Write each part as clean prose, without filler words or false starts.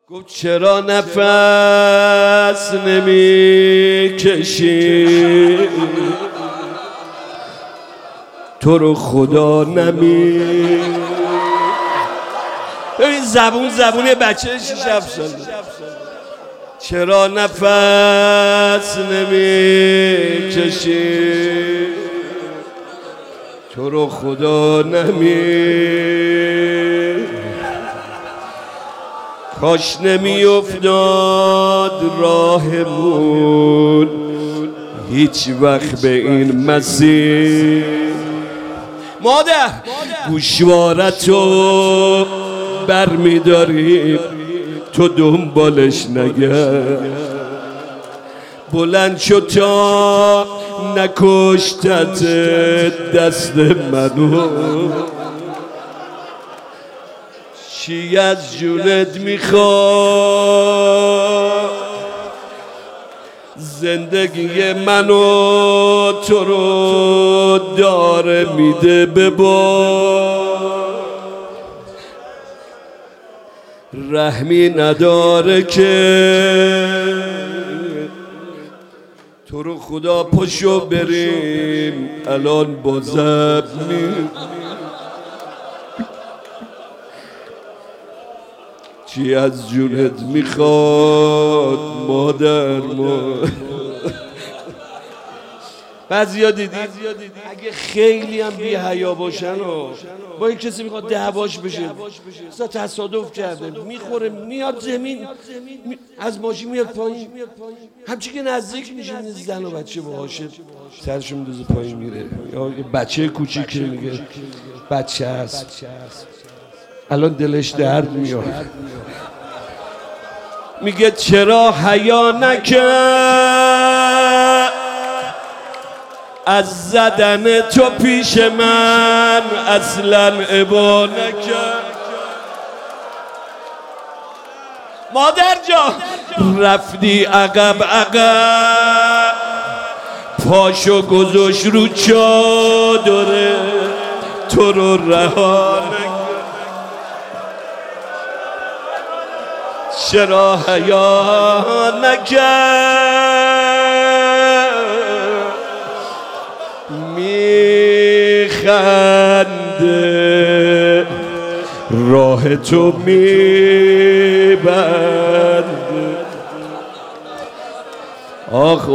گفت چرا نفس نمی کشی تو رو خدا نمی. این زبون بچه 6-7 ساله. چرا نفس نمی کشی تو رو خدا نمی. کاش نمی افتاد راهمون هیچ وقت به این مسیر. مادر گوشوارتو بر می داریم تو دنبالش نگرد. بلند شد تا نکشتت دست منو. چی از جونت میخواد زندگی منو تو رو داره میده به بار. رحمی نداره که تو رو خدا پشو بریم الان بازم چی از جونت میخواد مادر ما. بعضیا دیدی اگه خیلی هم بی حیا باشن و با یک کسی میخواد دعواش بشه اصلا تصادف کرده میخوره میاد زمین از ماشین میاد پایین همچی که نزدیک میشه زن و بچه باهاشه سرشو میدوزه پایین میره. یا بچه کوچیک میگه بچه هست الان دلش درد میاد. میگه چرا حیا نکرد از زدن تو پیش من اصلا ابا نکرد. مادر جان رفتی عقب عقب پاشو گذاشت رو چادره تو رو رها نکرد. چرا حیا نکرد میخنده راه تو میبنده. آخ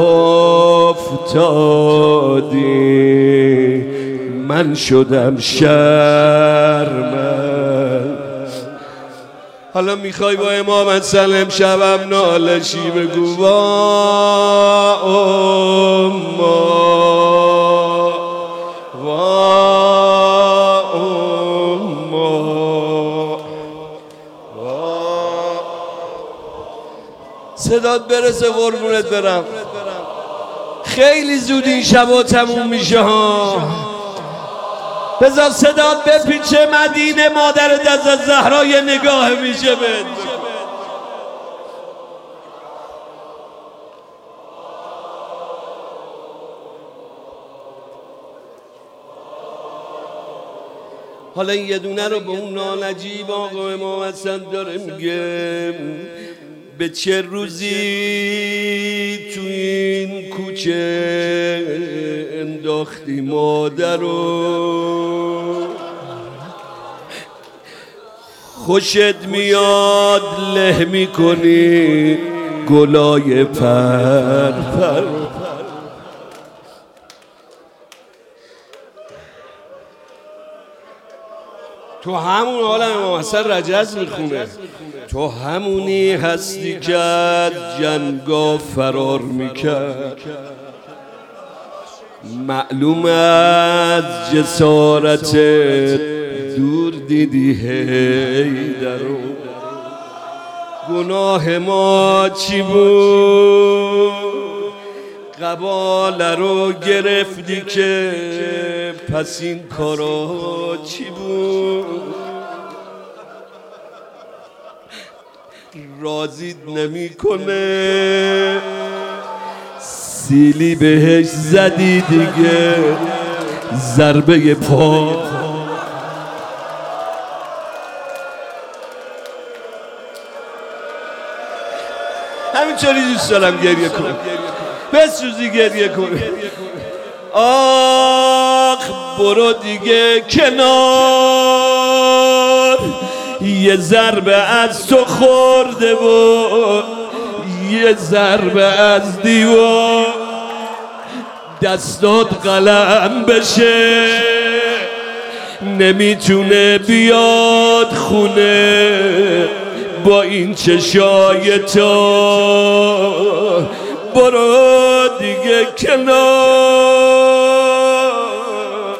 افتادی من شدم شرمند. حالا میخوای با امام سلم شبم نالشی بگو وا اما وا اما صدات برسه قربونت برم. خیلی زود این شبا تموم میشه ها. بذار صدات بپیچه مدینه مادرت از زهرا یه نگاه میشه بهت. حالا این یه دونه رو به اون نانجیب آقا امام حسن داره میگه به چه روزی تو این کوچه انداختی مادرو. خوشت میاد له میکنی گلای پر پر. تو همون حالا امام حسن رجز میخونه تو همونی هستی که از جنگا فرار میکرد. معلوم از جسارت دور دیدی حیدرو. گناه ما چی بود قباله رو گرفتی که پس این کارا چی بود. راضیت نمیکنه سیلی بهش زدی دیگه ضربه پا. همینطوری دوست دارم گریه کن، بسوزی گریه کن. آخ برو دیگه کنار، یه ضربه از تو خورده و یه ضربه از دیوار، دستات قلم بشه نمیتونه بیاد خونه با این چشای تو. برو دیگه کنار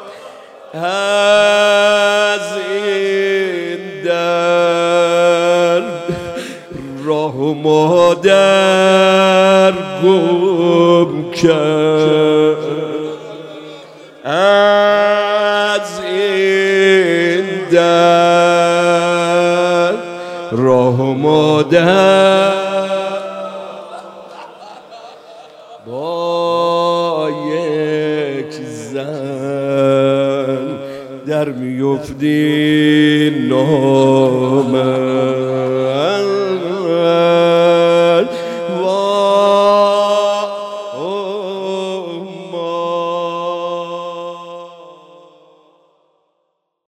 از این در، راه و مادر گم کرد. از این در، راه و مادر با یک زن در میفتی نامه.